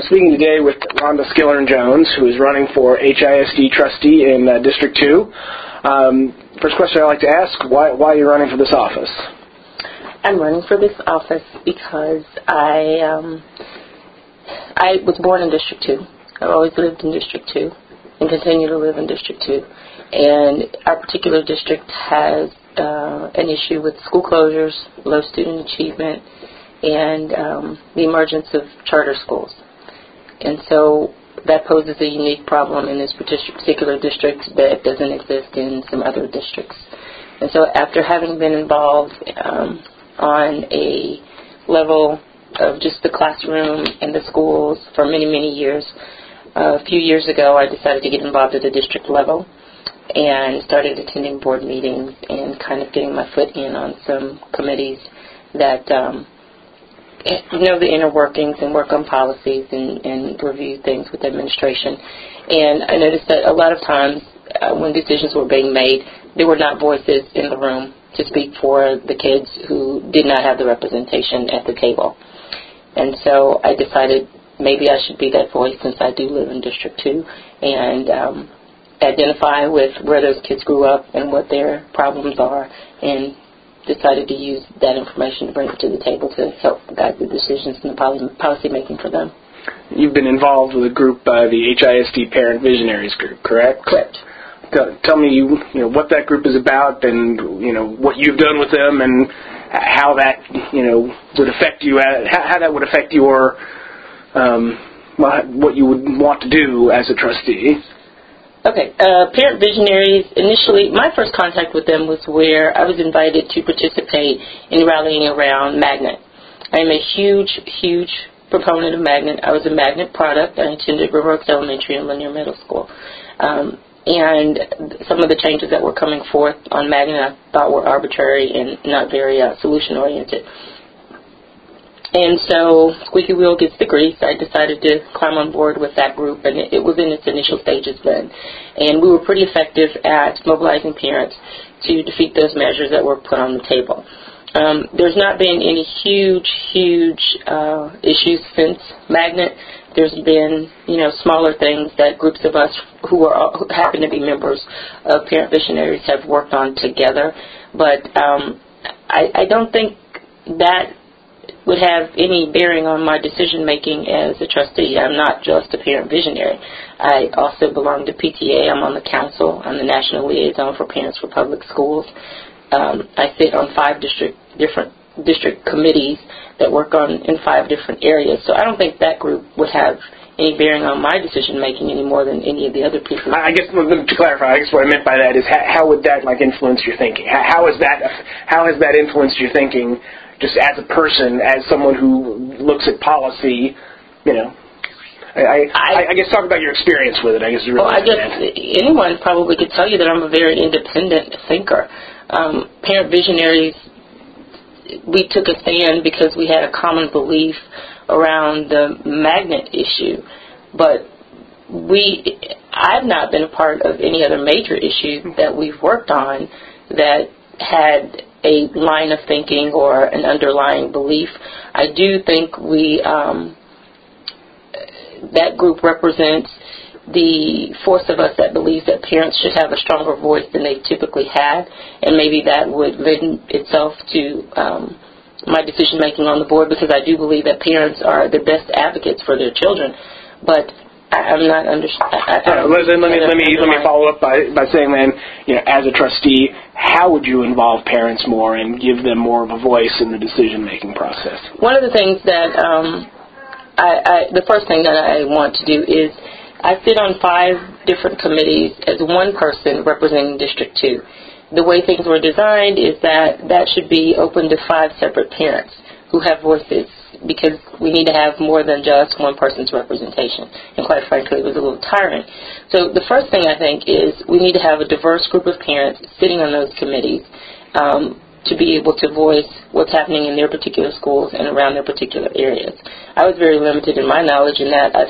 speaking today with Rhonda Skillern-Jones, who is running for HISD trustee in District 2. First question I'd like to ask, why are you running for this office? I'm running for this office because I was born in District 2. I've always lived in District 2 and continue to live in District 2. And our particular district has an issue with school closures, low student achievement, and the emergence of charter schools. And so that poses a unique problem in this particular district that doesn't exist in some other districts. And so after having been involved on a level of just the classroom and the schools for many, many years, a few years ago I decided to get involved at the district level and started attending board meetings and kind of getting my foot in on some committees that know the inner workings and work on policies and review things with administration. And I noticed that a lot of times when decisions were being made, there were not voices in the room to speak for the kids who did not have the representation at the table. And so I decided maybe I should be that voice, since I do live in District 2, and identify with where those kids grew up and what their problems are, and decided to use that information to bring it to the table to help guide the decisions and the policy making for them. You've been involved with a group, the HISD Parent Visionaries Group, correct? Correct. Tell me, what that group is about, and what you've done with them, and how that would affect you. How that would affect your what you would want to do as a trustee. Okay. Parent Visionaries, initially, my first contact with them was where I was invited to participate in rallying around Magnet. I am a huge, huge proponent of Magnet. I was a Magnet product. I attended River Oaks Elementary and Lanier Middle School. And some of the changes that were coming forth on Magnet I thought were arbitrary and not very solution-oriented. And so, squeaky wheel gets the grease. I decided to climb on board with that group, and it was in its initial stages then. And we were pretty effective at mobilizing parents to defeat those measures that were put on the table. There's not been any huge issues since Magnet. There's been, smaller things that groups of us who happen to be members of Parent Visionaries have worked on together. But I don't think that would have any bearing on my decision-making as a trustee. I'm not just a parent visionary. I also belong to PTA. I'm on the council. I'm the national liaison for Parents for Public Schools. I sit on 5 different district committees that work in 5 different areas. So I don't think that group would have any bearing on my decision-making any more than any of the other people. I guess, to clarify, I guess what I meant by that is how would that influence your thinking? How has that influenced your thinking just as a person, as someone who looks at policy, I guess talk about your experience with it, I guess. I guess anyone probably could tell you that I'm a very independent thinker. Parent Visionaries, we took a stand because we had a common belief around the Magnet issue, but I've not been a part of any other major issue that we've worked on that had a line of thinking or an underlying belief. I do think that group represents the force of us that believes that parents should have a stronger voice than they typically have, and maybe that would lend itself to my decision-making on the board, because I do believe that parents are the best advocates for their children. But I'm not understanding. Let me follow up by saying then, as a trustee, how would you involve parents more and give them more of a voice in the decision-making process? One of the things that the first thing that I want to do is I sit on 5 different committees as one person representing District 2. The way things were designed is that should be open to 5 separate parents who have voices, because we need to have more than just one person's representation. And quite frankly, it was a little tiring. So the first thing I think is we need to have a diverse group of parents sitting on those committees to be able to voice what's happening in their particular schools and around their particular areas. I was very limited in my knowledge in that I've had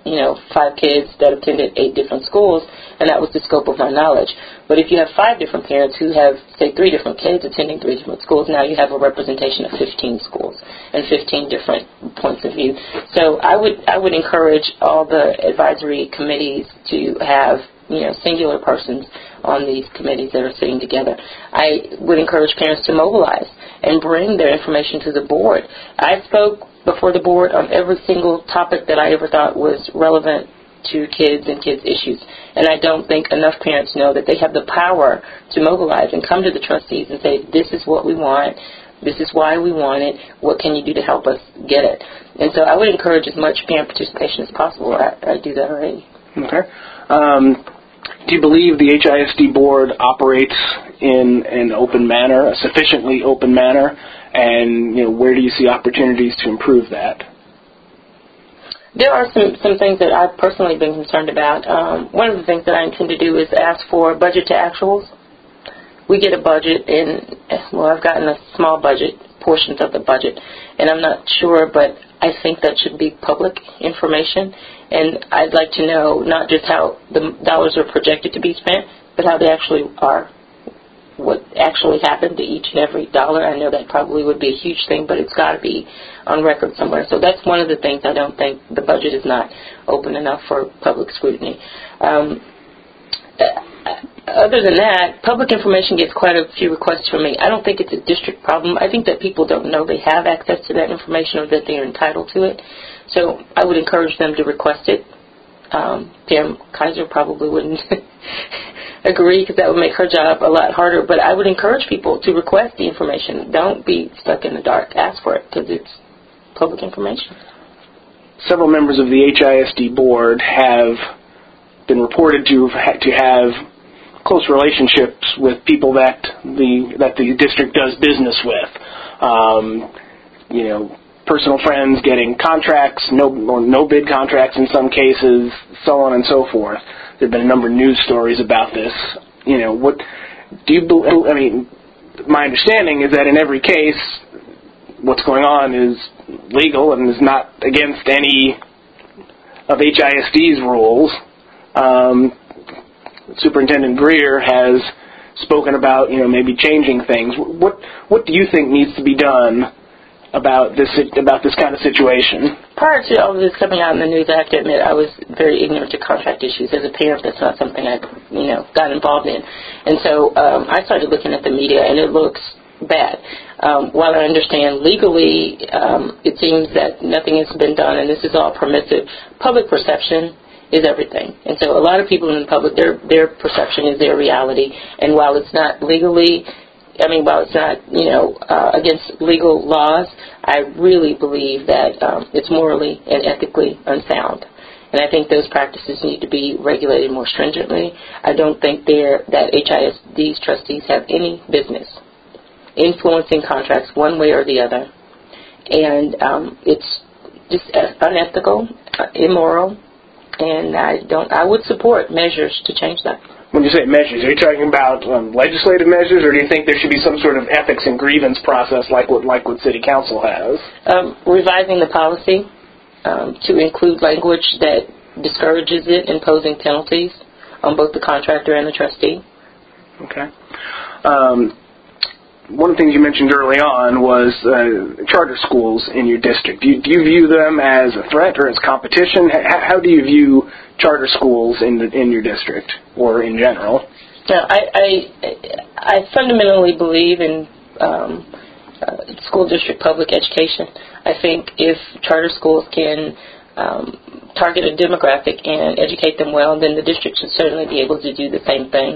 5 kids that attended 8 different schools, and that was the scope of my knowledge. But if you have 5 different parents who have, say, 3 different kids attending 3 different schools, now you have a representation of 15 schools and 15 different points of view. So I would encourage all the advisory committees to have singular persons on these committees that are sitting together. I would encourage parents to mobilize and bring their information to the board. I spoke before the board on every single topic that I ever thought was relevant to kids and kids' issues. And I don't think enough parents know that they have the power to mobilize and come to the trustees and say, this is what we want, this is why we want it, what can you do to help us get it? And so I would encourage as much parent participation as possible. I do that already. Okay. Do you believe the HISD board operates in an open manner, a sufficiently open manner? And where do you see opportunities to improve that? There are some things that I've personally been concerned about. One of the things that I intend to do is ask for budget to actuals. We get a budget, and I've gotten a small budget, portions of the budget, and I'm not sure, but I think that should be public information. And I'd like to know not just how the dollars are projected to be spent, but how they actually are. What actually happened to each and every dollar. I know that probably would be a huge thing, but it's got to be on record somewhere. So that's one of the things I don't think the budget is not open enough for public scrutiny. Other than that, public information gets quite a few requests from me. I don't think it's a district problem. I think that people don't know they have access to that information or that they're entitled to it. So I would encourage them to request it. Pam Kaiser probably wouldn't agree because that would make her job a lot harder. But I would encourage people to request the information. Don't be stuck in the dark. Ask for it because it's public information. Several members of the HISD board have been reported to have close relationships with people that the district does business with. Personal friends getting contracts, no bid contracts in some cases, so on and so forth. There have been a number of news stories about this. What do you believe? I mean, my understanding is that in every case, what's going on is legal and is not against any of HISD's rules. Superintendent Greer has spoken about, maybe changing things. What do you think needs to be done about this kind of situation? Prior to all of this coming out in the news, I have to admit I was very ignorant to contract issues. As a parent, that's not something I, got involved in. And so I started looking at the media, and it looks bad. While I understand legally, it seems that nothing has been done, and this is all permissive. Public perception is everything. And so a lot of people in the public, their perception is their reality. And while it's not legally, while it's not, against legal laws, I really believe that it's morally and ethically unsound. And I think those practices need to be regulated more stringently. I don't think that HISD's trustees have any business influencing contracts one way or the other. And it's just unethical, immoral, and I would support measures to change that. When you say measures, are you talking about legislative measures, or do you think there should be some sort of ethics and grievance process like what City Council has? Revising the policy to include language that discourages it, imposing penalties on both the contractor and the trustee. Okay. One of the things you mentioned early on was charter schools in your district. Do you view them as a threat or as competition? How do you view charter schools in your district or in general? Now, I fundamentally believe in school district public education. I think if charter schools can target a demographic and educate them well, then the district should certainly be able to do the same thing.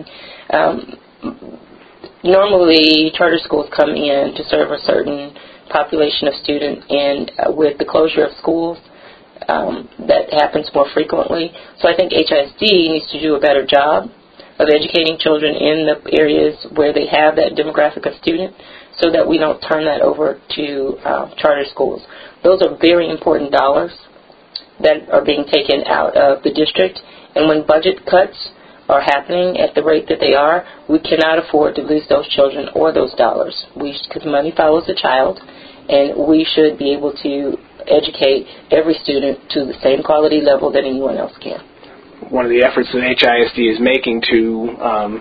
Normally, charter schools come in to serve a certain population of students, and with the closure of schools, that happens more frequently. So I think HISD needs to do a better job of educating children in the areas where they have that demographic of student so that we don't turn that over to charter schools. Those are very important dollars that are being taken out of the district, and when budget cuts are happening at the rate that they are, we cannot afford to lose those children or those dollars. Because money follows the child, and we should be able to educate every student to the same quality level that anyone else can. One of the efforts that HISD is making to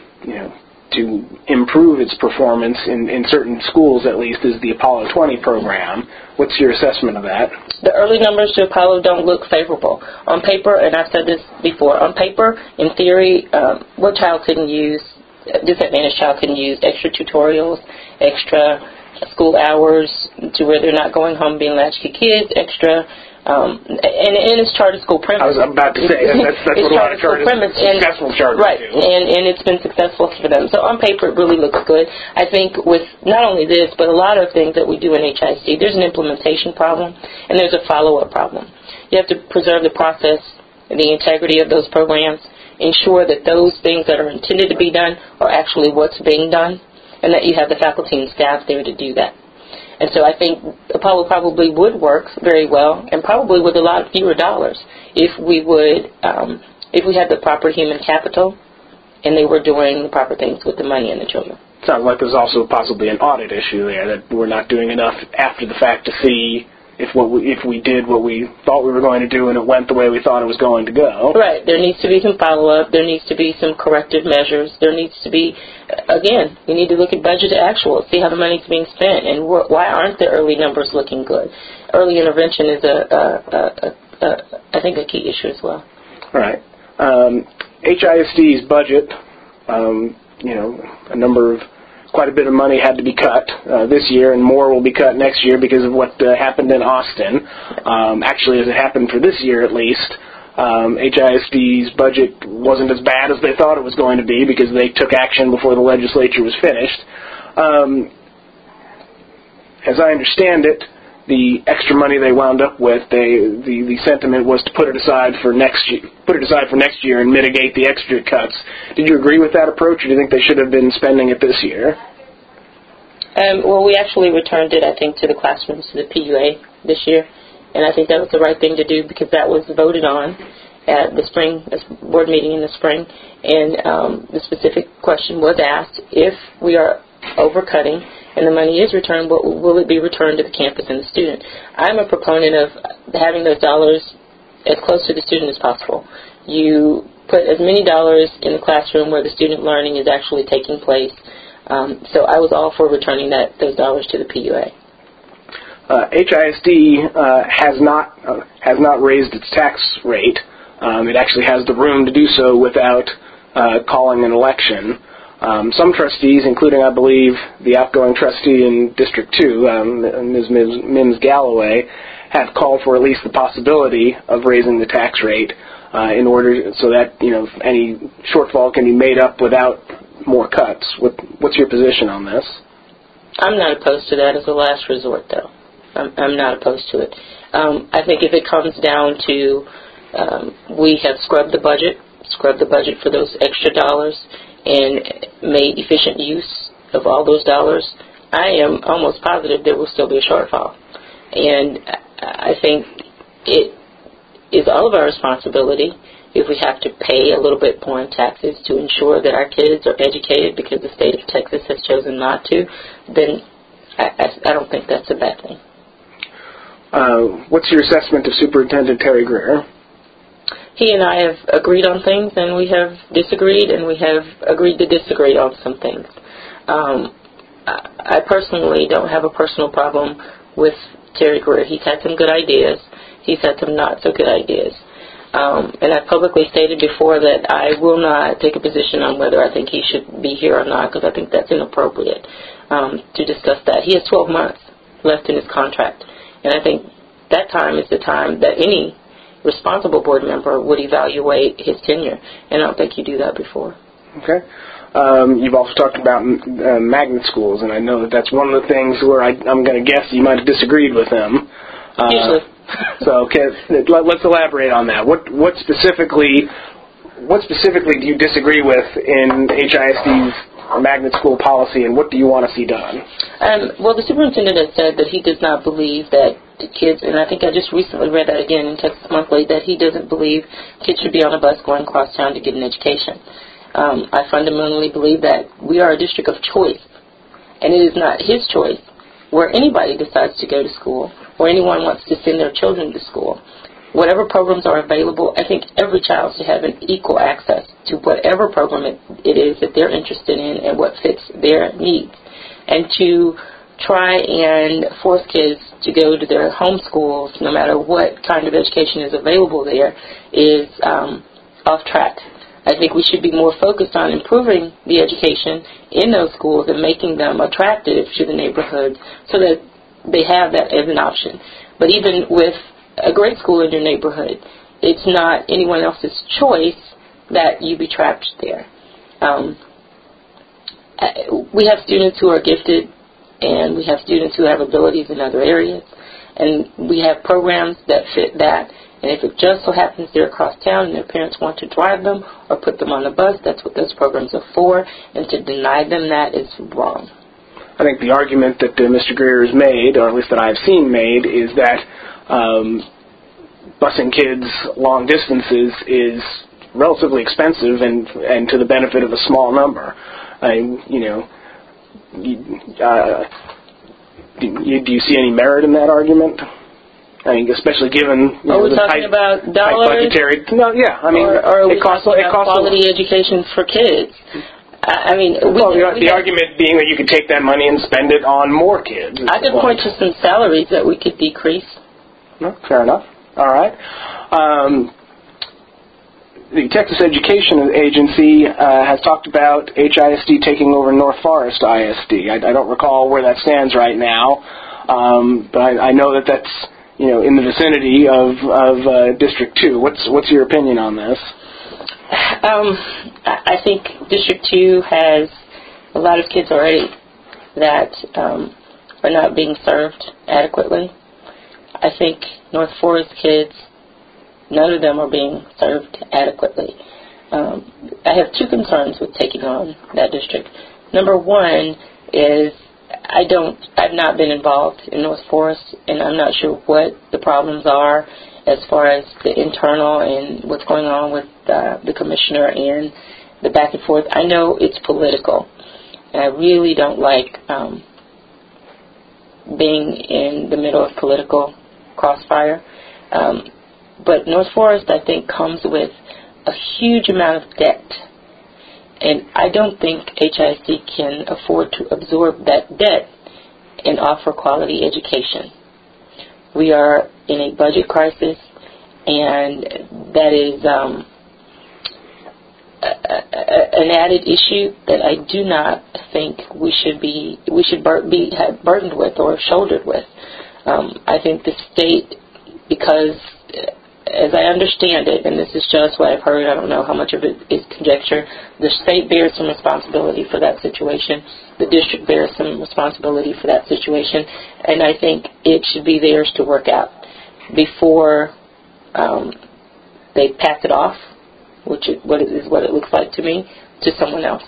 improve its performance in certain schools, at least, is the Apollo 20 program. What's your assessment of that? The early numbers to Apollo don't look favorable. On paper, and I've said this before, on paper, in theory, what child couldn't use, disadvantaged child couldn't use extra tutorials, extra school hours to where they're not going home being latchkey kids, extra, and it's charter school premise. I was about to say, that's what a lot of successful charters right, do. And it's been successful for them. So on paper, it really looks good. I think with not only this, but a lot of things that we do in HISD, there's an implementation problem, and there's a follow-up problem. You have to preserve the process and the integrity of those programs, ensure that those things that are intended to be done are actually what's being done, and that you have the faculty and staff there to do that. And so I think Apollo probably would work very well, and probably with a lot fewer dollars, if we had the proper human capital, and they were doing the proper things with the money and the children. Sounds like there's also possibly an audit issue there, that we're not doing enough after the fact to see if we did what we thought we were going to do and it went the way we thought it was going to go. Right. There needs to be some follow-up. There needs to be some corrective measures. There needs to be, again, we need to look at budget to actual, see how the money's being spent, and why aren't the early numbers looking good. Early intervention is, I think, a key issue as well. All right. HISD's budget, quite a bit of money had to be cut this year, and more will be cut next year because of what happened in Austin. Actually, as it happened for this year at least, HISD's budget wasn't as bad as they thought it was going to be because they took action before the legislature was finished. As I understand it, the extra money they wound up with, the sentiment was to put it aside for next year and mitigate the extra cuts. Did you agree with that approach, or do you think they should have been spending it this year? Well, we actually returned it, I think, to the classrooms, to the PUA this year, and I think that was the right thing to do because that was voted on at the spring board meeting in the spring, and the specific question was asked: if we are overcutting and the money is returned, will it be returned to the campus and the student? I'm a proponent of having those dollars as close to the student as possible. You put as many dollars in the classroom where the student learning is actually taking place. So I was all for returning those dollars to the PUA. HISD has not raised its tax rate. It actually has the room to do so without calling an election. Some trustees, including, I believe, the outgoing trustee in District 2, Ms. Mims Galloway, have called for at least the possibility of raising the tax rate in order so that any shortfall can be made up without more cuts. What's your position on this? I'm not opposed to that as a last resort, though. I'm not opposed to it. I think if it comes down to we have scrubbed the budget for those extra dollars, and made efficient use of all those dollars, I am almost positive there will still be a shortfall. And I think it is all of our responsibility, if we have to pay a little bit more in taxes to ensure that our kids are educated because the state of Texas has chosen not to, then I don't think that's a bad thing. What's your assessment of Superintendent Terry Greer? He and I have agreed on things, and we have disagreed, and we have agreed to disagree on some things. I personally don't have a personal problem with Terry Greer. He's had some good ideas. He's had some not so good ideas. And I've publicly stated before that I will not take a position on whether I think he should be here or not, because I think that's inappropriate to discuss that. He has 12 months left in his contract, and I think that time is the time that any responsible board member would evaluate his tenure, and I don't think you do that before. Okay. You've also talked about magnet schools, and I know that that's one of the things where I'm going to guess you might have disagreed with him. Usually. So let's elaborate on that. What specifically do you disagree with in HISD's magnet school policy, and what do you want to see done? Well, the superintendent has said that he does not believe that the kids, and I think I just recently read that again in Texas Monthly, that he doesn't believe kids should be on a bus going across town to get an education. I fundamentally believe that we are a district of choice, and it is not his choice where anybody decides to go to school or anyone wants to send their children to school. Whatever programs are available, I think every child should have an equal access to whatever program it is that they're interested in and what fits their needs. And to try and force kids to go to their home schools, no matter what kind of education is available there, is off track. I think we should be more focused on improving the education in those schools and making them attractive to the neighborhoods so that they have that as an option. But even with a great school in your neighborhood, it's not anyone else's choice that you be trapped there. We have students who are gifted, and we have students who have abilities in other areas, and we have programs that fit that. And if it just so happens they're across town and their parents want to drive them or put them on the bus, that's what those programs are for, and to deny them that is wrong. I think the argument that Mr. Greer has made, or at least that I've seen made, is that busing kids long distances is relatively expensive and to the benefit of a small number. Do you see any merit in that argument? I mean, especially given the tight budgetary. No, yeah. I mean, or it costs quality education for kids. I mean, the argument being that you could take that money and spend it on more kids. I could point to some salaries that we could decrease. No, fair enough. All right. The Texas Education Agency has talked about HISD taking over North Forest ISD. I don't recall where that stands right now, but I know that that's in the vicinity of District 2. What's your opinion on this? I think District 2 has a lot of kids already that are not being served adequately. I think North Forest kids, none of them are being served adequately. I have two concerns with taking on that district. Number one is I've not been involved in North Forest, and I'm not sure what the problems are as far as the internal and what's going on with the commissioner and the back and forth. I know it's political, and I really don't like being in the middle of political crossfire. But North Forest, I think, comes with a huge amount of debt. And I don't think HISD can afford to absorb that debt and offer quality education. We are in a budget crisis, and that is an added issue that I do not think we should be burdened with or shouldered with. I think the state, because as I understand it, and this is just what I've heard, I don't know how much of it is conjecture, the state bears some responsibility for that situation. The district bears some responsibility for that situation. And I think it should be theirs to work out before they pass it off, which is what it looks like to me, to someone else.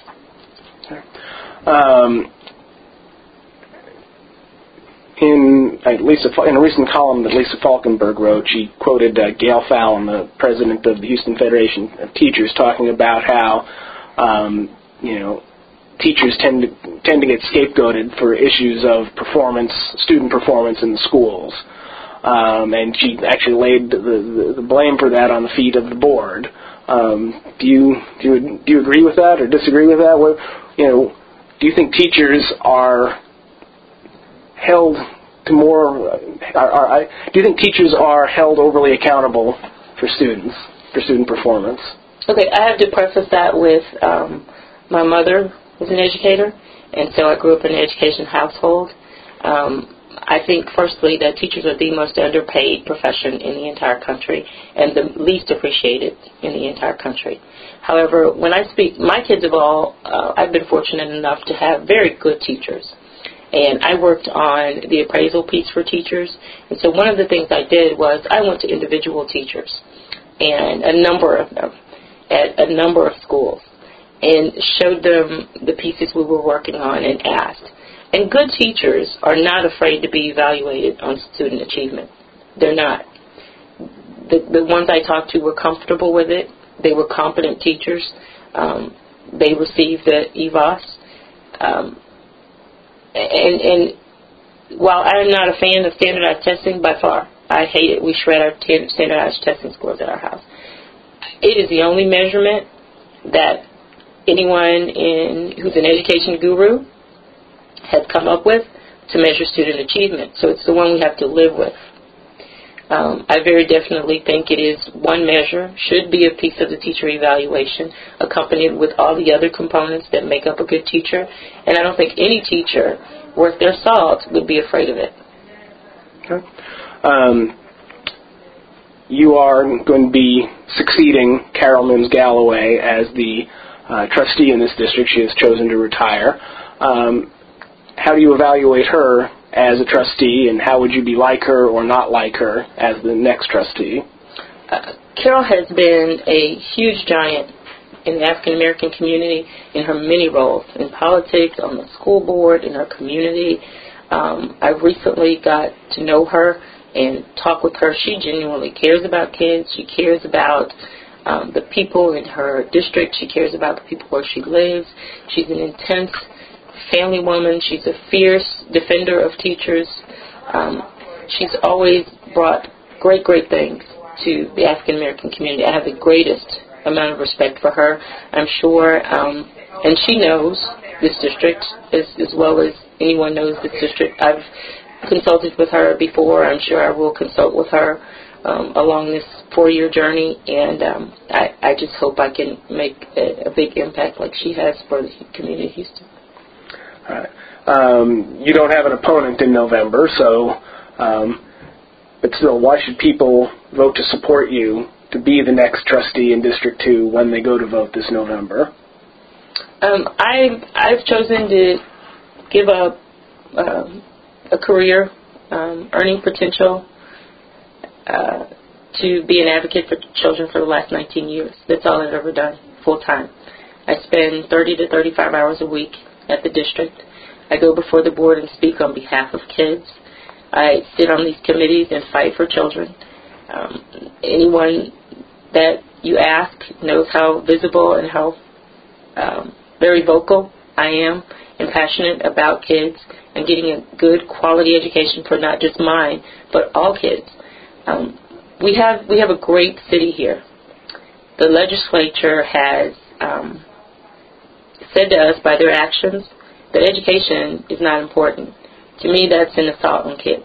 In a recent column that Lisa Falkenberg wrote, she quoted Gail Fallon, the president of the Houston Federation of Teachers, talking about how teachers tend to get scapegoated for issues of student performance in the schools, and she actually laid the blame for that on the feet of the board. Do you agree with that or disagree with that? Do you think teachers are held to more? Do you think teachers are held overly accountable for student performance? Okay, I have to preface that with my mother was an educator, and so I grew up in an education household. I think, firstly, that teachers are the most underpaid profession in the entire country and the least appreciated in the entire country. However, when I speak, my kids have all, I've been fortunate enough to have very good teachers. And I worked on the appraisal piece for teachers. And so one of the things I did was I went to individual teachers, and a number of them, at a number of schools, and showed them the pieces we were working on and asked. And good teachers are not afraid to be evaluated on student achievement. They're not. The ones I talked to were comfortable with it. They were competent teachers. They received the EVAS. And while I am not a fan of standardized testing by far, I hate it. We shred our standardized testing scores at our house. It is the only measurement that anyone who's an education guru has come up with to measure student achievement. So it's the one we have to live with. I very definitely think it is one measure, should be a piece of the teacher evaluation, accompanied with all the other components that make up a good teacher. And I don't think any teacher worth their salt would be afraid of it. Okay. You are going to be succeeding Carol Mims Galloway as the trustee in this district. She has chosen to retire. How do you evaluate her as a trustee, and how would you be like her or not like her as the next trustee? Carol has been a huge giant in the African American community in her many roles, in politics, on the school board, in her community. I recently got to know her and talk with her. She genuinely cares about kids. She cares about the people in her district. She cares about the people where she lives. She's an intense family woman. She's a fierce defender of teachers. She's always brought great things to the African American community. I have the greatest amount of respect for her. I'm sure, and she knows this district as well as anyone knows this district. I've consulted with her before. I'm sure I will consult with her along this 4-year journey, and I just hope I can make a big impact like she has for the community of Houston. All right. You don't have an opponent in November, so, but still, why should people vote to support you to be the next trustee in District 2 when they go to vote this November? I've chosen to give up a career, earning potential, to be an advocate for children for the last 19 years. That's all I've ever done, full time. I spend 30 to 35 hours a week at the district. I go before the board and speak on behalf of kids. I sit on these committees and fight for children. Anyone that you ask knows how visible and how very vocal I am and passionate about kids and getting a good quality education for not just mine, but all kids. We have a great city here. The legislature has said to us by their actions that education is not important. To me, that's an assault on kids.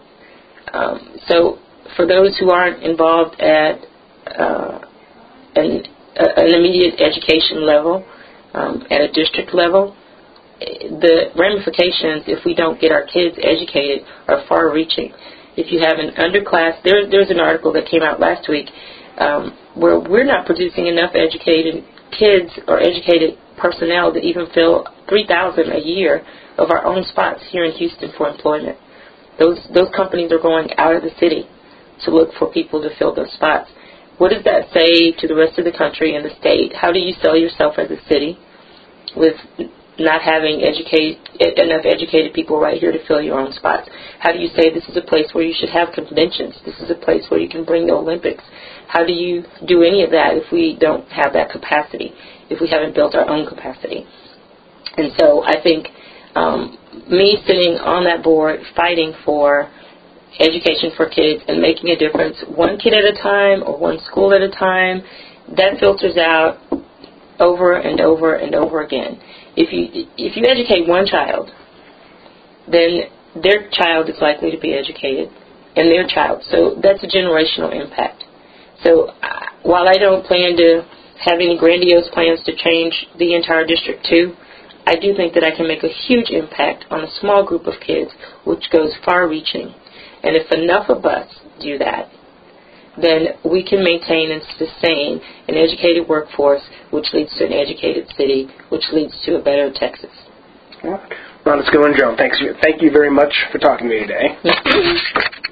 So for those who aren't involved at an immediate education level, at a district level, the ramifications if we don't get our kids educated are far-reaching. If you have an underclass, there's an article that came out last week where we're not producing enough educated kids or educated personnel to even fill 3,000 a year of our own spots here in Houston for employment. Those companies are going out of the city to look for people to fill those spots. What does that say to the rest of the country and the state? How do you sell yourself as a city with not having enough educated people right here to fill your own spots? How do you say this is a place where you should have conventions? This is a place where you can bring the Olympics. How do you do any of that if we don't have that capacity, if we haven't built our own capacity? And so I think me sitting on that board fighting for education for kids and making a difference one kid at a time or one school at a time, that filters out over and over and over again. If you educate one child, then their child is likely to be educated, and their child. So that's a generational impact. So while I don't plan to have any grandiose plans to change the entire District 2, I do think that I can make a huge impact on a small group of kids, which goes far-reaching. And if enough of us do that, then we can maintain and sustain an educated workforce, which leads to an educated city, which leads to a better Texas. Ron Esquilin, Joan, thank you very much for talking to me today.